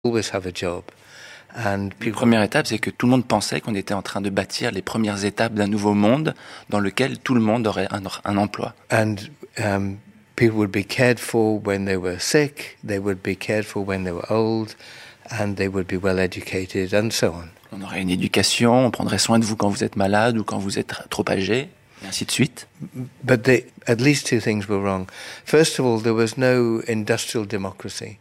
always have a job. And La première étape, c'est que tout le monde pensait qu'on était en train de bâtir les premières étapes d'un nouveau monde dans lequel tout le monde aurait un emploi. And people would be cared for when they were sick, they would be cared for when they were old, and they would be well educated, and so on. On aurait une éducation, on prendrait soin de vous quand vous êtes malade ou quand vous êtes trop âgé, et ainsi de suite. But at least two things were wrong. First of all, there was no industrial democracy.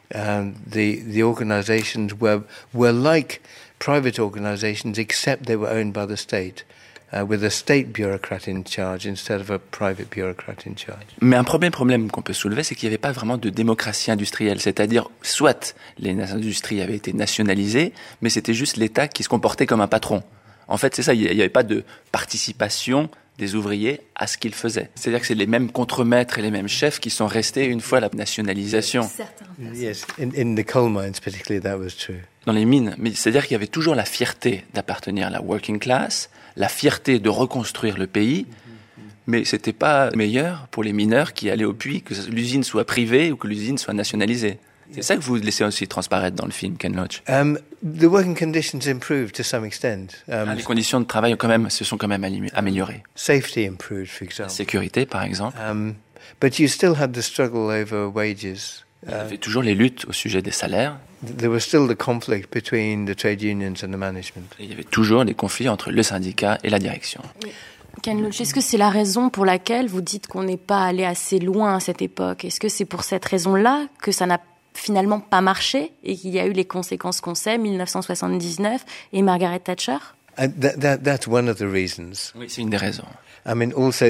The organizations were like private organizations, except they were owned by the state, with a state bureaucrat in charge instead of a private bureaucrat in charge. Mais un premier problème qu'on peut soulever, c'est qu'il n'y avait pas vraiment de démocratie industrielle. C'est-à-dire, soit les industries avaient été nationalisées, mais c'était juste l'État qui se comportait comme un patron. En fait, c'est ça, il n'y avait pas de participation des ouvriers à ce qu'ils faisaient. C'est-à-dire que c'est les mêmes contremaîtres et les mêmes chefs qui sont restés une fois la nationalisation. Yes, in the coal mines particularly, that was true. Dans les mines, mais c'est-à-dire qu'il y avait toujours la fierté d'appartenir à la working class, la fierté de reconstruire le pays, mais c'était pas meilleur pour les mineurs qui allaient au puits que l'usine soit privée ou que l'usine soit nationalisée. C'est ça que vous laissez aussi transparaître dans le film, Ken Loach. The working conditions improved to some extent. Les conditions de travail se sont quand même améliorées. Safety improved, for La example. sécurité, par exemple. But you still had the struggle over wages. Il y avait toujours les luttes au sujet des salaires. There was still the conflict between the trade unions and the management. Et il y avait toujours les conflits entre le syndicat et la direction. Ken Loach, est-ce que c'est la raison pour laquelle vous dites qu'on n'est pas allé assez loin à cette époque ? Est-ce que c'est pour cette raison-là que ça n'a finalement pas marché et qu'il y a eu les conséquences qu'on sait, 1979 et Margaret Thatcher? That's one of the reasons. Oui, c'est une des raisons. I mean, also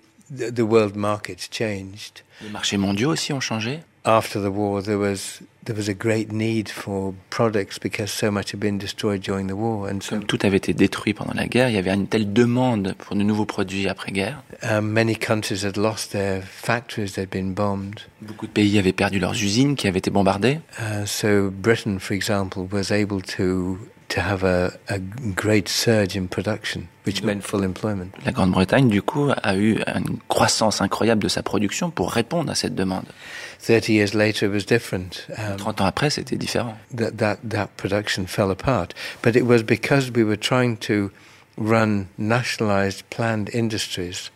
the world markets changed. Les marchés mondiaux aussi ont changé. After the war, there was a great need for products because so much had been destroyed during the war, and so Comme tout avait été détruit pendant la guerre, il y avait une telle demande pour de nouveaux produits après-guerre. many countries had lost their factories; they'd been bombed. Beaucoup de pays avaient perdu leurs usines qui avaient été bombardées. So Britain, for example, was able to have a great surge in production, which meant full employment. La Grande-Bretagne, du coup, a eu une croissance incroyable de sa production pour répondre à cette demande. 30 years later, it was different. 30 ans après, c'était différent. That production fell apart. But it was because we were trying to run nationalized planned industries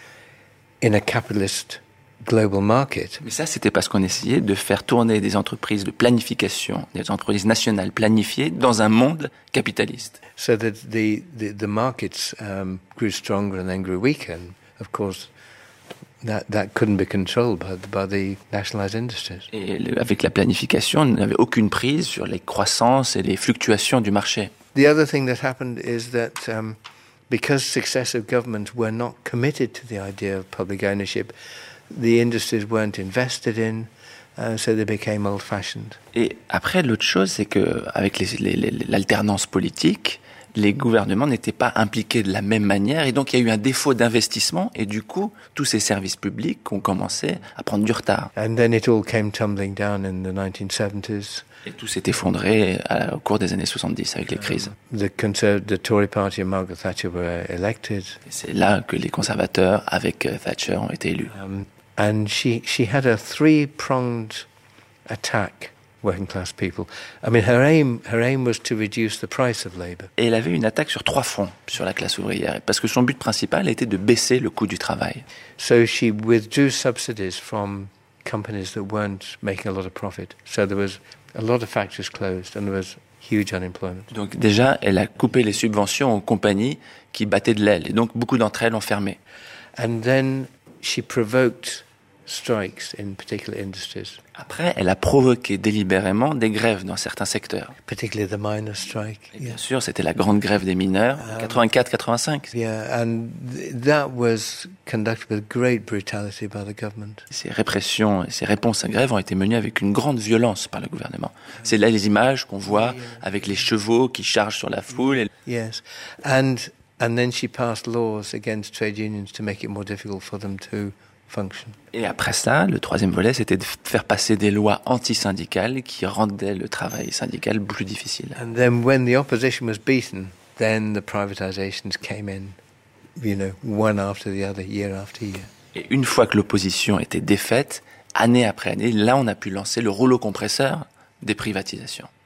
in a capitalist global market. Mais ça, c'était parce qu'on essayait de faire tourner des entreprises de planification, des entreprises nationales planifiées dans un monde capitaliste. So that the markets grew stronger and then grew weaker. And of course, that couldn't be controlled by the nationalized industries. Et avec la planification, on n'avait aucune prise sur les croissances et les fluctuations du marché. The other thing that happened is that because successive governments were not committed to the idea of public ownership, the industries weren't invested in, so they became old-fashioned. Et après, l'autre chose, c'est que avec l'alternance politique, les gouvernements n'étaient pas impliqués de la même manière, et donc il y a eu un défaut d'investissement, et du coup, tous ces services publics ont commencé à prendre du retard. And then it all came tumbling down in the 1970s. Et tout s'est effondré au cours des années 70 avec les crises. The Tory party and Margaret Thatcher were elected. Et c'est là que les conservateurs, avec Thatcher, ont été élus. And she had a three-pronged attack, working class people. I mean, her aim was to reduce the price of labor. Et elle avait une attaque sur 3 fronts sur la classe ouvrière, parce que son but principal était de baisser le coût du travail. So she withdrew subsidies from companies that weren't making a lot of profit. So there was a lot of factories closed and there was huge unemployment. Donc déjà, elle a coupé les subventions aux compagnies qui battaient de l'aile, et donc beaucoup d'entre elles ont fermé. And then she provoked strikes in particular industries. Après, elle a provoqué délibérément des grèves dans certains secteurs. Particularly the miners' strike. Et bien sûr, c'était la grande grève des mineurs, 84-85. Yeah, and that was conducted with great brutality by the government. Ces répressions et ces réponses à grève ont été menées avec une grande violence par le gouvernement. C'est là les images qu'on voit avec les chevaux qui chargent sur la foule. Yes, and then she passed laws against trade unions to make it more difficult for them to function. Et après ça, le troisième volet, c'était de faire passer des lois anti-syndicales qui rendaient le travail syndical plus difficile. And then when the opposition was beaten, then the privatizations came in, one after the other, year after year. Et une fois que l'opposition était défaite, année après année, là on a pu lancer le rouleau compresseur des privatisations.